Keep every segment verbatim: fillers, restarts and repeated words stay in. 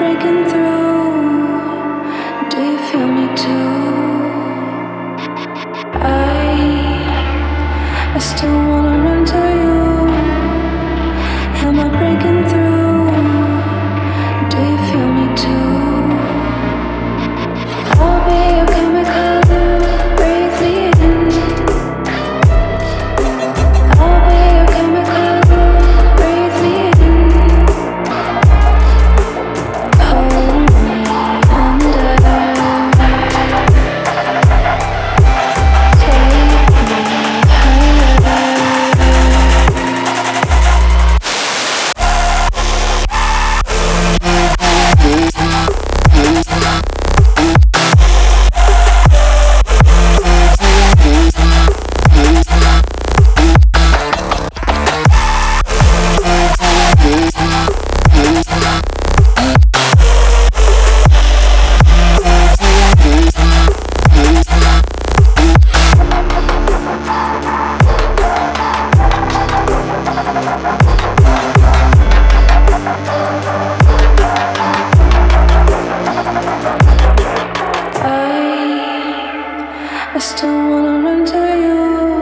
breaking through? Do you feel me too? I, I still wanna run to you. Am I breaking through? Do you feel me too? I'll be your chemical, breathe me in. I'll be your chemical, breathe me in. Hold me under, take me higher. I still wanna run to you.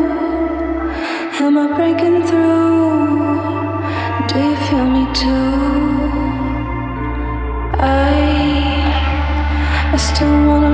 Am I breaking through? Do you feel me too? I I still wanna